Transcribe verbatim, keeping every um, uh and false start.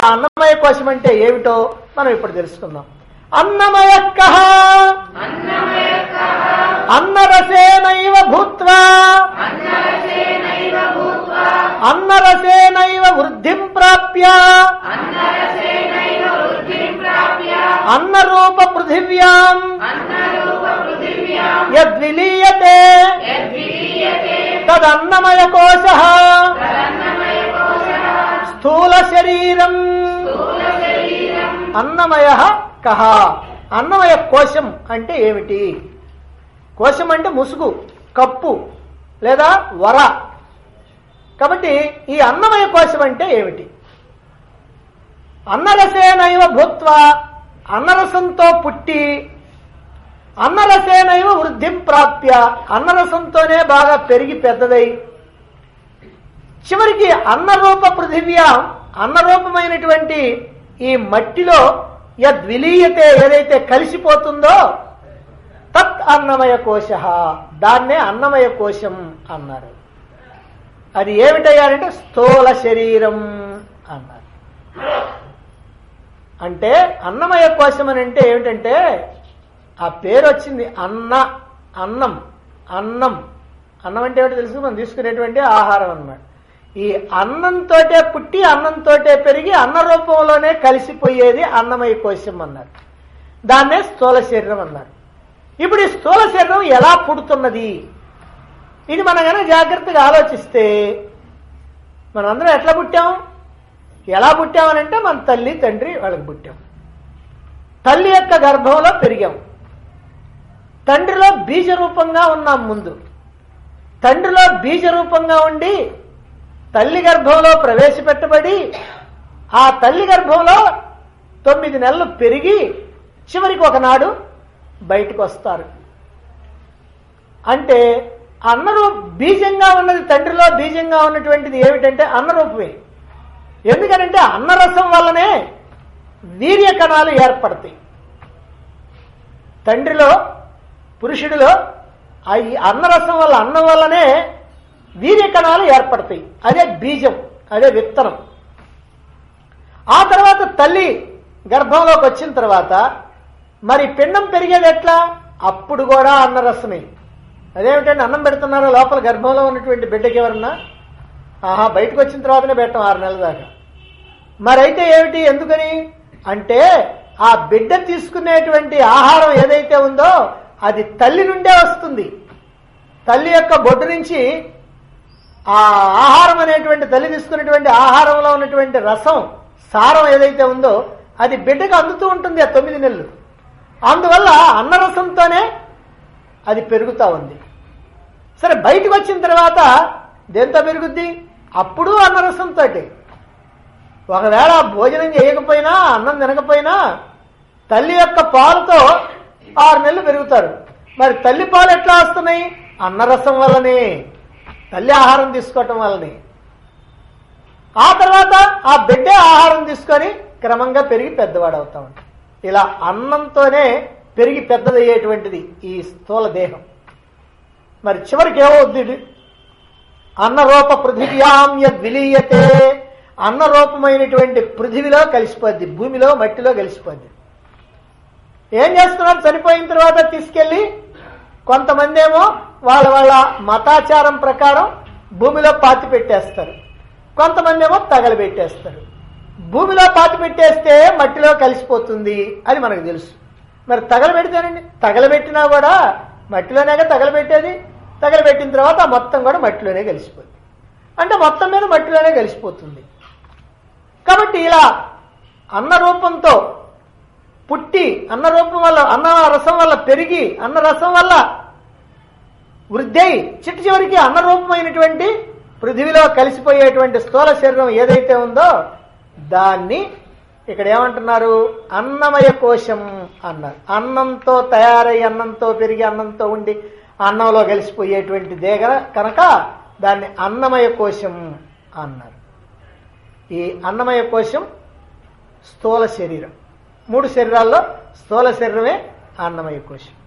అన్నమయ కోశం అంటే ఏమిటో మనం ఇప్పుడు తెలుసుకుందాం. అన్నమయ కః అన్నరసేనైవ భూత్వా అన్నరసేనైవ వృద్ధిం ప్రాప్య అన్నరూప పృథివ్యాం యద్విలీయతే తదన్నమయ కోశః స్థూల శరీరం. అన్నమయ కః, అన్నమయ కోశం అంటే ఏమిటి? కోశం అంటే ముసుగు, కప్పు లేదా వర. కాబట్టి ఈ అన్నమయ కోశం అంటే ఏమిటి? అన్నరసేనైవ భూత్వా, అన్నరసంతో పుట్టి అన్నరసేనైవ వృద్ధిం ప్రాప్య, అన్నరసంతోనే బాగా పెరిగి పెద్దదై చివరికి అన్నరూప పృథివ్యా, అన్నరూపమైనటువంటి ఈ మట్టిలో యద్విలీయతే, ఏదైతే కలిసిపోతుందో తత్ అన్నమయ కోశ, దాన్నే అన్నమయ కోశం అన్నారు. అది ఏమిటయ్యారంటే స్థూల శరీరం అన్నారు. అంటే అన్నమయ కోశం అని అంటే ఏమిటంటే ఆ పేరు వచ్చింది అన్న, అన్నం. అన్నం అన్నం అంటే ఏమిటో తెలుసు, మనం తీసుకునేటువంటి ఆహారం అన్నమాట. ఈ అన్నంతోటే పుట్టి అన్నంతోటే పెరిగి అన్న రూపంలోనే కలిసిపోయేది అన్నమయ కోశం అన్నారు. దాన్నే స్థూల శరీరం అన్నారు. ఇప్పుడు ఈ స్థూల శరీరం ఎలా పుడుతున్నది? ఇది మనం కనుక జాగ్రత్తగా ఆలోచిస్తే మనందరం ఎట్లా పుట్టాం? ఎలా పుట్టామనంటే మన తల్లి తండ్రి వాళ్ళకి పుట్టాం. తల్లి యొక్క గర్భంలో పెరిగాం. తండ్రిలో బీజ రూపంగా ఉన్నాం. ముందు తండ్రిలో బీజ రూపంగా ఉండి తల్లి గర్భంలో ప్రవేశపెట్టబడి ఆ తల్లి గర్భంలో తొమ్మిది నెలలు పెరిగి చివరికి ఒకనాడు బయటకు వస్తారు. అంటే అన్నరూప బీజంగా ఉన్నది, తండ్రిలో బీజంగా ఉన్నటువంటిది ఏమిటంటే అన్నరూపమే. ఎందుకనంటే అన్నరసం వల్లనే వీర్య కణాలు ఏర్పడతాయి. తండ్రిలో పురుషుడిలో ఈ అన్నరసం వల్ల, అన్నం వల్లనే వీర్య కణాలు ఏర్పడతాయి. అదే బీజం, అదే విత్తనం. ఆ తర్వాత తల్లి గర్భంలోకి వచ్చిన తర్వాత మరి పిండం పెరిగేది ఎట్లా? అప్పుడు కూడా అన్నరసమే. అదేమిటంటే అన్నం పెడుతున్నారో లోపల గర్భంలో ఉన్నటువంటి బిడ్డకి ఎవరన్నా? ఆహా, బయటకు వచ్చిన తర్వాతనే పెట్టాం ఆరు నెలల దాకా. మరైతే ఏమిటి? ఎందుకని అంటే ఆ బిడ్డ తీసుకునేటువంటి ఆహారం ఏదైతే ఉందో అది తల్లి నుండే వస్తుంది. తల్లి యొక్క బొడ్డు నుంచి ఆ ఆహారం అనేటువంటి, తల్లి తీసుకున్నటువంటి ఆహారంలో ఉన్నటువంటి రసం, సారం ఏదైతే ఉందో అది బిడ్డకు అందుతూ ఉంటుంది ఆ తొమ్మిది నెలలు. అందువల్ల అన్నరసంతోనే అది పెరుగుతూ ఉంది. సరే, బయటకు వచ్చిన తర్వాత దేంతో పెరుగుద్ది? అప్పుడు అన్నరసంతో. ఒకవేళ భోజనం చేయకపోయినా, అన్నం తినకపోయినా తల్లి యొక్క పాలతో ఆరు నెలలు పెరుగుతారు. మరి తల్లి పాలు ఎట్లా వస్తున్నాయి? అన్నరసం వల్లనే, తల్లి ఆహారం తీసుకోవటం వల్లనే. ఆ తర్వాత ఆ బిడ్డే ఆహారం తీసుకొని క్రమంగా పెరిగి పెద్దవాడు అవుతా ఉంటాడు. ఇలా అన్నంతోనే పెరిగి పెద్దదయ్యేటువంటిది ఈ స్థూల దేహం. మరి చివరికి ఏమవుద్ది? అన్నరూప పృథివ్యాం యద్విలీయతే, అన్నరూపమైనటువంటి పృథివిలో కలిసిపోద్ది, భూమిలో మట్టిలో కలిసిపోద్ది. ఏం చేస్తున్నారు? చనిపోయిన తర్వాత తీసుకెళ్లి కొంతమంది ఏమో వాళ్ళ వాళ్ళ మతాచారం ప్రకారం భూమిలో పాతి పెట్టేస్తారు, కొంతమంది ఏమో తగలబెట్టేస్తారు. భూమిలో పాతి పెట్టేస్తే మట్టిలో కలిసిపోతుంది అని మనకు తెలుసు. మరి తగలబెడితేనండి, తగలబెట్టినా కూడా మట్టిలోనేగా తగలబెట్టేది. తగలబెట్టిన తర్వాత మొత్తం కూడా మట్టిలోనే కలిసిపోతుంది. అంటే మొత్తం మీద మట్టిలోనే కలిసిపోతుంది. కాబట్టి ఇలా అన్న రూపంతో పుట్టి, అన్న రూపం వల్ల, అన్న రసం వల్ల పెరిగి, అన్న రసం వల్ల వృద్ధి చిట్టు చివరికి అన్నరూపమైనటువంటి పృథివిలో కలిసిపోయేటువంటి స్థూల శరీరం ఏదైతే ఉందో దాన్ని ఇక్కడ ఏమంటున్నారు? అన్నమయ కోశం అన్నారు. అన్నంతో తయారై, అన్నంతో పెరిగి, అన్నంతో ఉండి అన్నంలో కలిసిపోయేటువంటి దేగ కనుక దాన్ని అన్నమయ కోశం అన్నారు. ఈ అన్నమయ కోశం స్థూల శరీరం. మూడు శరీరాల్లో స్థూల శరీరమే అన్నమయ కోశం.